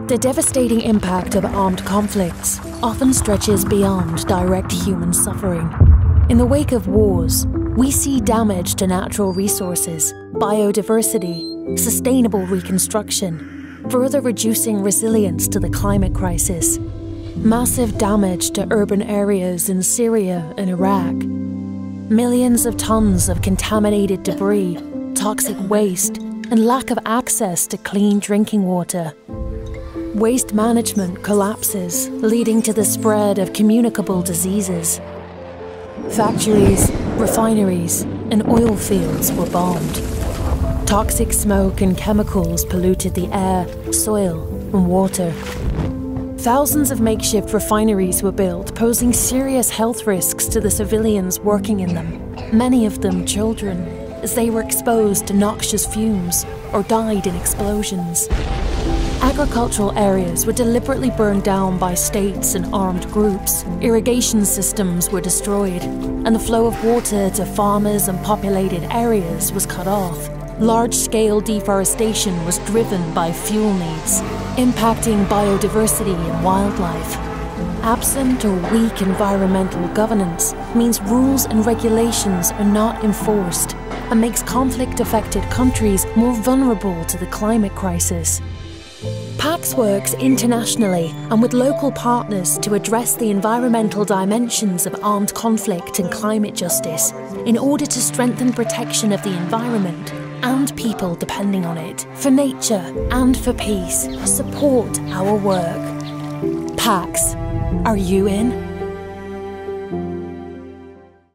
The devastating impact of armed conflicts often stretches beyond direct human suffering. In the wake of wars, we see damage to natural resources, biodiversity, sustainable reconstruction, further reducing resilience to the climate crisis. Massive damage to urban areas in Syria and Iraq. Millions of tons of contaminated debris, toxic waste, and lack of access to clean drinking water. Waste management collapses, leading to the spread of communicable diseases. Factories, refineries, and oil fields were bombed. Toxic smoke and chemicals polluted the air, soil, and water. Thousands of makeshift refineries were built, posing serious health risks to the civilians working in them, many of them children, as they were exposed to noxious fumes or died in explosions. Agricultural areas were deliberately burned down by states and armed groups. Irrigation systems were destroyed, and the flow of water to farmers and populated areas was cut off. Large-scale deforestation was driven by fuel needs, impacting biodiversity and wildlife. Absent or weak environmental governance means rules and regulations are not enforced and makes conflict-affected countries more vulnerable to the climate crisis. PAX works internationally and with local partners to address the environmental dimensions of armed conflict and climate justice in order to strengthen protection of the environment and people depending on it, for nature and for peace. Support our work. PAX, are you in?